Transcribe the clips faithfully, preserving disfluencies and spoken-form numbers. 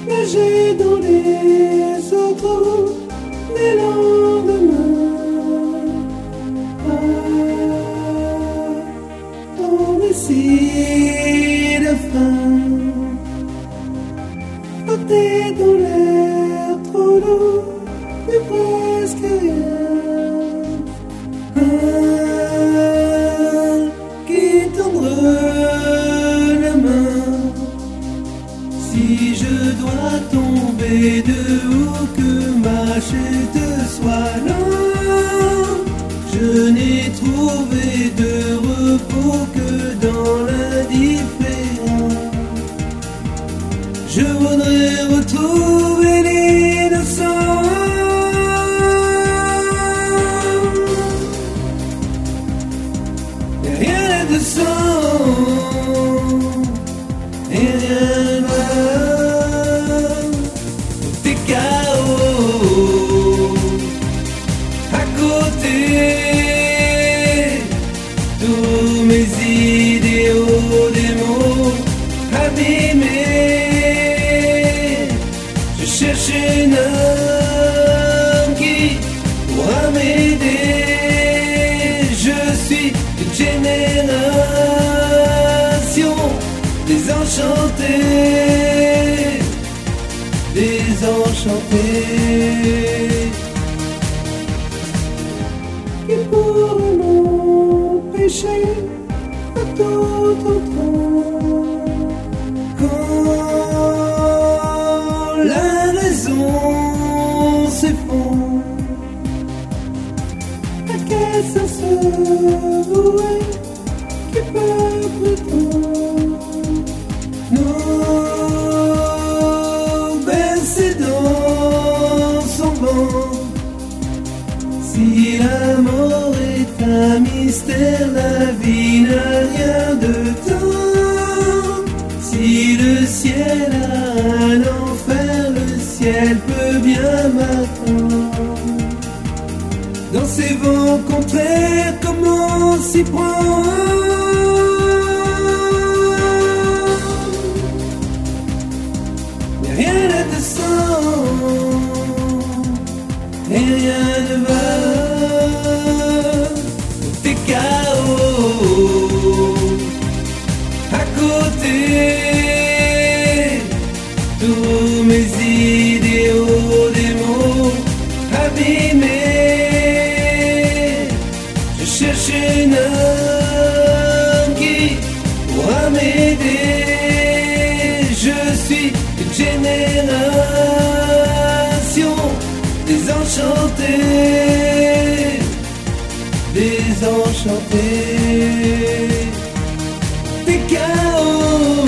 nager dans les autres des lendemains. Ah, dans les cils de fin, flotter dans l'air trop lourd, mais presque rien. Ah, qui tendre la main, si je dois tomber de haut, que ma chute soit lente. Je n'ai trouvé de repos que dans l'indifférence. Je voudrais retrouver l'innocence. Et rien de sang, et rien de mal. Tout est chaos à côté. Tous mes idéaux, des mots abîmés. Je cherche un homme qui pourra m'aider. Je suis une génération désenchantée, désenchantée. Qui pourrait m'empêcher à tout entendre quand la raison s'effondre? À quel sens se vouer? Qui peut prétendre nos bercés dans son vent? Si la mort est un mystère, la vie n'a rien de temps. Si le ciel a un enfer, le ciel peut bien m'attendre. Dans ces vents contraires, comment s'y prendre? Mais rien n'a de sens, et rien ne va. Tout est chaos à côté. Tous mes idéaux, des mots abîmés. Je cherche un homme qui pourra m'aider. Je suis une génération désenchantée, désenchantée. Des chaos.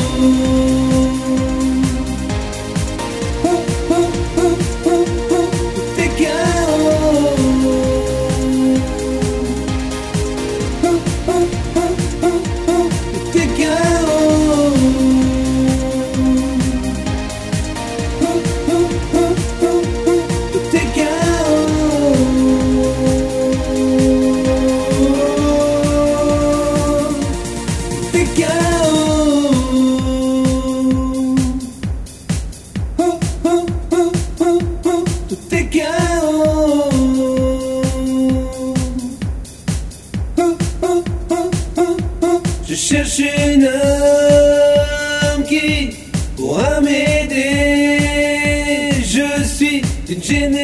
Je cherche un homme qui pourra m'aider. Je suis une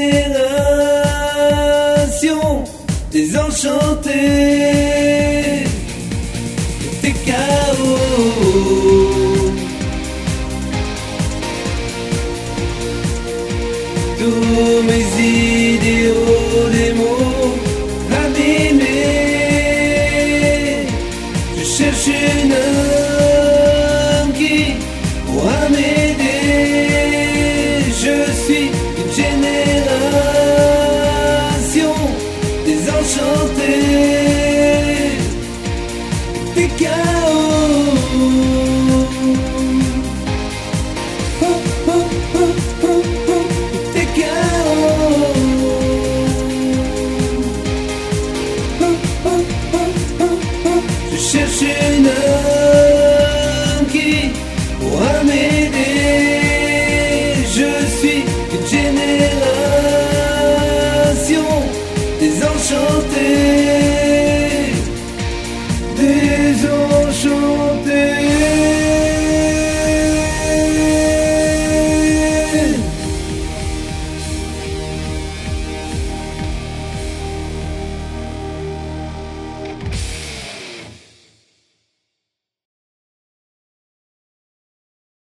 génération désenchantée. Des chaos. Tous mes idéaux, des mots abîmés. Je cherche un homme qui pourra m'aider. Je suis une génération désenchantée. Des chaos. Des chaos. Je cherche un homme qui pourra m'aider.